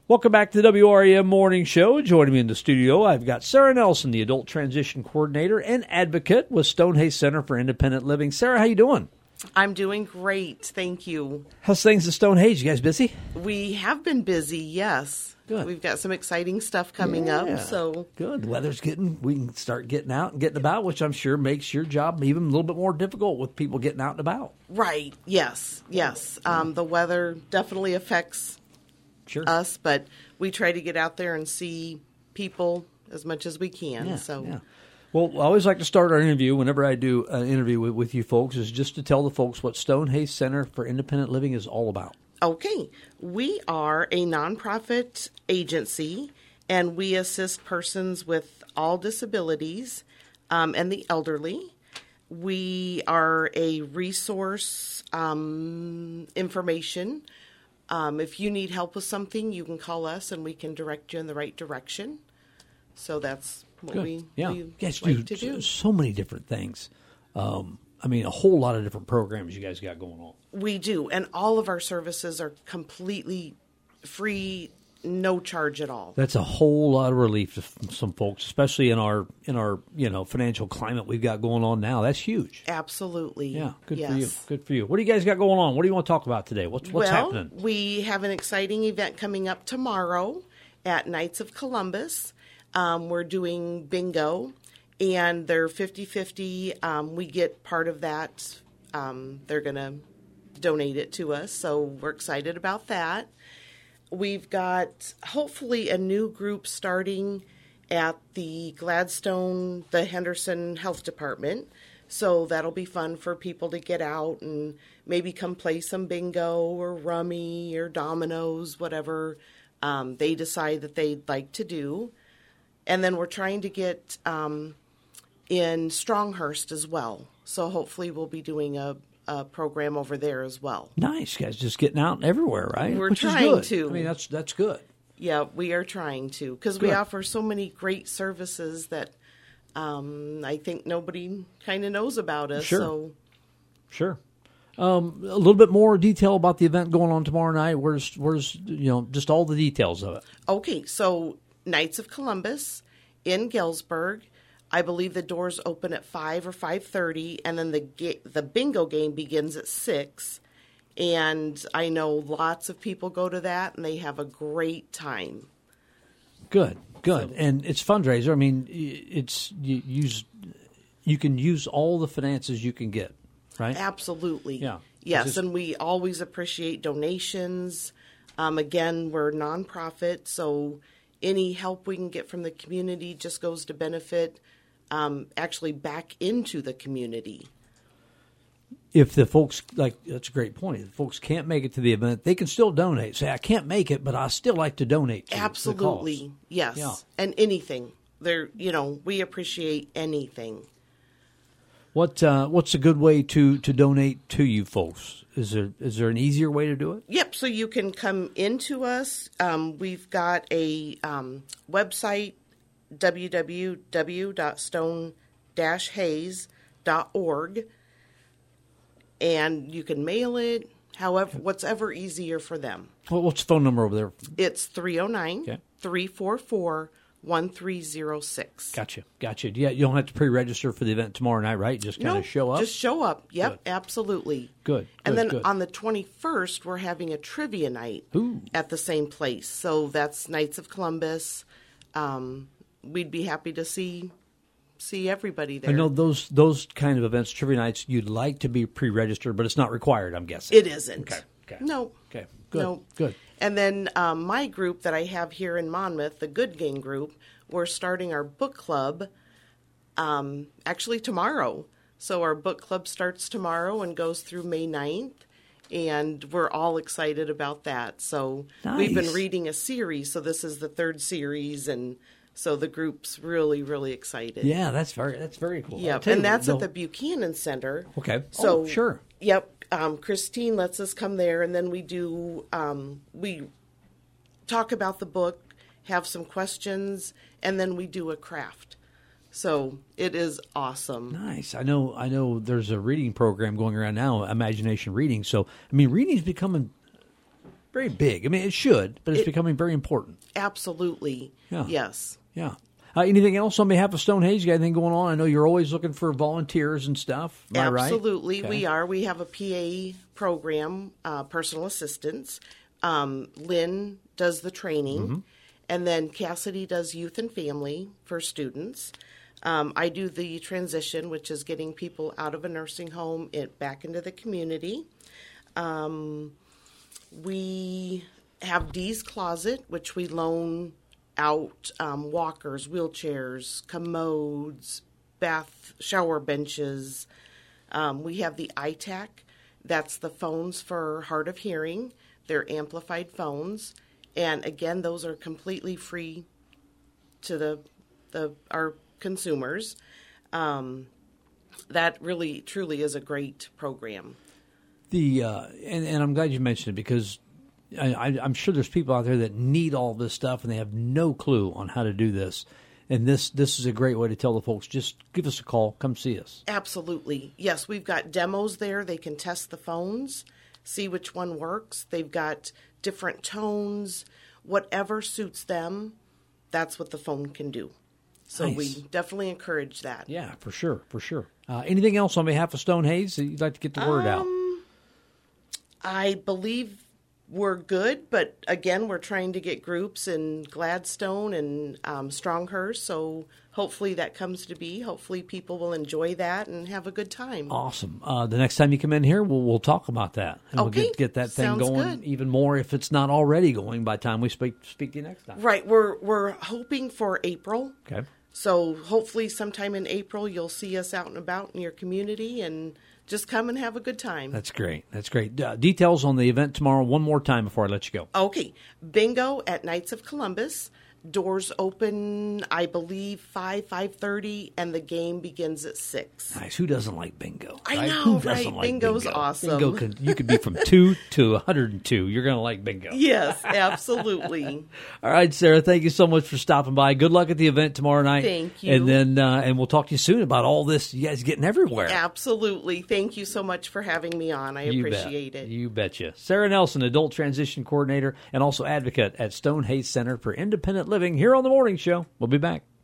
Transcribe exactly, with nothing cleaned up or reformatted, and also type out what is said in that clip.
Welcome back to the W R E M Morning Show. Joining me in the studio, I've got Sarah Nelson, the Adult Transition Coordinator and Advocate with Stonehayes Center for Independent Living. Sarah, how you doing? I'm doing great, thank you. How's things at Stonehayes? You guys busy? We have been busy, yes. Good. We've got some exciting stuff coming Yeah. up. So good. The weather's getting, we can start getting out and getting about, which I'm sure makes your job even a little bit more difficult with people getting out and about. Right, yes, yes. Um, the weather definitely affects Sure. us, but we try to get out there and see people as much as we can. Yeah, so. yeah. Well, I always like to start our interview, whenever I do an interview with, with you folks, is just to tell the folks what Stonehayes Center for Independent Living is all about. Okay. We are a nonprofit agency, and we assist persons with all disabilities um, and the elderly. We are a resource um, information. Um, if you need help with something, you can call us, and we can direct you in the right direction. So that's what Good. we, yeah. we You guys like do to do. so many different things. Um, I mean, a whole lot of different programs you guys got going on. We do, and all of our services are completely free, no charge at all. That's a whole lot of relief to some folks, especially in our in our you know financial climate we've got going on now. That's huge. Absolutely. Yeah, good yes. for you. Good for you. What do you guys got going on? What do you want to talk about today? What's what's well, happening? We have an exciting event coming up tomorrow at Knights of Columbus. Um, we're doing bingo, and they're fifty-fifty. Um, we get part of that. Um, they're going to donate it to us, so we're excited about that. We've got hopefully a new group starting at the Gladstone, the Henderson Health Department. So that'll be fun for people to get out and maybe come play some bingo or rummy or dominoes, whatever um, they decide that they'd like to do. And then we're trying to get um, in Stronghurst as well. So hopefully we'll be doing a Uh, program over there as well. Nice, guys, just getting out everywhere, right? We're Which trying is good. to. I mean, that's that's good. Yeah, we are trying to because we Good. offer so many great services that um, I think nobody kind of knows about us. Sure. So Sure. Um, a little bit more detail about the event going on tomorrow night. Where's where's you know just all the details of it. Okay, so Knights of Columbus in Galesburg. I believe the doors open at five or five thirty, and then the ga- the bingo game begins at six. And I know lots of people go to that, and they have a great time. Good, good, So- and it's fundraiser. I mean, it's you use you can use all the finances you can get, right? Absolutely. Yeah. Yes, Just- and we always appreciate donations. Um, again, we're nonprofit, so any help we can get from the community just goes to benefit um, actually back into the community. If the folks, like, that's a great point. If the folks can't make it to the event, they can still donate. Say, I can't make it, but I still like to donate to the Absolutely. cause. Yes. Yeah. And anything. There, you know, we appreciate anything. What uh, what's a good way to, to donate to you folks? Is there is there an easier way to do it? Yep, so you can come into us. Um, we've got a um, website, w w w dot stone dash hayes dot org, and you can mail it, however, whatever easier for them. Well, what's the phone number over there? It's three oh nine, Okay. three four four, one three oh six. Gotcha, gotcha. Yeah, you don't have to pre-register for the event tomorrow night, right? Just kind No, of show up. just show up. Yep, Good. absolutely. Good, And good, then good. on the twenty-first, we're having a trivia night Ooh. at the same place. So that's Knights of Columbus. Um, we'd be happy to see see everybody there. I know those those kind of events, trivia nights, you'd like to be pre-registered, but it's not required, I'm guessing. It isn't. Okay, okay. No. Okay, good, No. good. And then um, my group that I have here in Monmouth, the Good Gang Group, we're starting our book club um, actually tomorrow. So our book club starts tomorrow and goes through May ninth. And we're all excited about that. So we've been Nice. reading a series. So this is the third series. And so the group's really, really excited. Yeah, that's very that's very cool. I'll Yep. tell you And that's what, at the though- Buchanan Center. Okay. So Oh, sure. Yep. Um, Christine lets us come there, and then we do um, we talk about the book, have some questions, and then we do a craft. So it is awesome. Nice. I know. I know. There's a reading program going around now, Imagination Reading. So, I mean, reading's becoming very big. I mean, it should, but it's It- becoming very important. Absolutely. Yeah. Yes. Yeah. Uh, anything else on behalf of Stonehenge? You got anything going on? I know you're always looking for volunteers and stuff. Am I right? Absolutely, Okay. we are. We have a P A program, uh, personal assistance. Um, Lynn does the training, Mm-hmm. and then Cassidy does youth and family for students. Um, I do the transition, which is getting people out of a nursing home it, back into the community. Um, we have Dee's Closet, which we loan out um, walkers, wheelchairs, commodes, bath, shower benches. Um, we have the I T A C. That's the phones for hard of hearing. They're amplified phones. And again, those are completely free to the, the our consumers. Um, that really, truly is a great program. The uh, and, and I'm glad you mentioned it because I, I, I'm sure there's people out there that need all this stuff and they have no clue on how to do this. And this this is a great way to tell the folks, just give us a call, come see us. Absolutely. Yes, we've got demos there. They can test the phones, see which one works. They've got different tones. Whatever suits them, that's what the phone can do. So Nice. we definitely encourage that. Yeah, for sure, for sure. Uh, anything else on behalf of Stonehenge that you'd like to get the word out? I believe we're good, but again, we're trying to get groups in Gladstone and um, Stronghurst, so hopefully that comes to be. Hopefully people will enjoy that and have a good time. Awesome. Uh, the next time you come in here, we'll we'll talk about that. And Okay. we'll get, get that thing Sounds going good. even more if it's not already going by the time we speak speak to you next time. Right, we're we're hoping for April. Okay. So hopefully sometime in April you'll see us out and about in your community and just come and have a good time. That's great. That's great. Uh, details on the event tomorrow one more time before I let you go. Okay, bingo at Knights of Columbus. Doors open, I believe, five, five thirty, and the game begins at six. Nice. Who doesn't like bingo? I right? know, Who doesn't right? like Bingo's bingo? awesome. Bingo can, you could be from two to one hundred two. You're going to like bingo. Yes, absolutely. All right, Sarah, thank you so much for stopping by. Good luck at the event tomorrow night. Thank you. And then uh, and we'll talk to you soon about all this you guys getting everywhere. Absolutely. Thank you so much for having me on. I You appreciate bet. it. You betcha. Sarah Nelson, Adult Transition Coordinator and also advocate at Stonehenge Center for Independent Living here on The Morning Show. We'll be back.